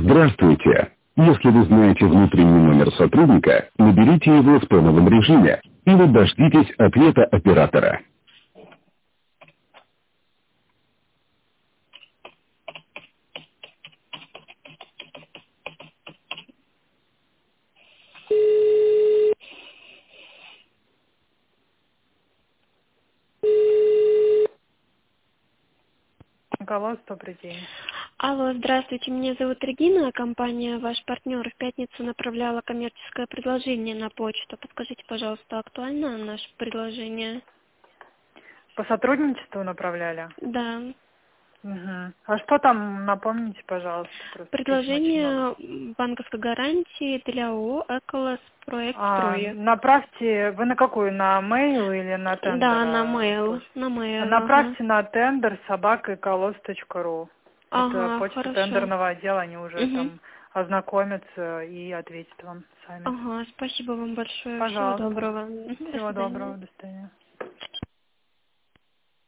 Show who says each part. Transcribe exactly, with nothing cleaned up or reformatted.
Speaker 1: Здравствуйте. Если вы знаете внутренний номер сотрудника, наберите его в тоновом режиме или дождитесь ответа оператора.
Speaker 2: Алло, добрый день.
Speaker 3: Алло, здравствуйте, меня зовут Регина, компания «Ваш партнер» в пятницу направляла коммерческое предложение на почту. Подскажите, пожалуйста, актуально наше предложение?
Speaker 2: По сотрудничеству направляли?
Speaker 3: Да.
Speaker 2: Угу. А что там, напомните, пожалуйста.
Speaker 3: Предложение банковской гарантии для ООО «Эколос Проект
Speaker 2: А,
Speaker 3: Строй».
Speaker 2: направьте, вы на какую, на mail или на тендер?
Speaker 3: Да, на mail, на mail.
Speaker 2: Направьте
Speaker 3: Ага.
Speaker 2: на тендер собака эколос точка ру. Это
Speaker 3: Ага,
Speaker 2: почта
Speaker 3: хорошо.
Speaker 2: тендерного отдела, они уже
Speaker 3: Угу.
Speaker 2: там ознакомятся и ответят вам сами.
Speaker 3: Ага, спасибо вам большое.
Speaker 2: Пожалуйста.
Speaker 3: Всего доброго. До
Speaker 2: Всего
Speaker 3: свидания.
Speaker 2: доброго, до свидания.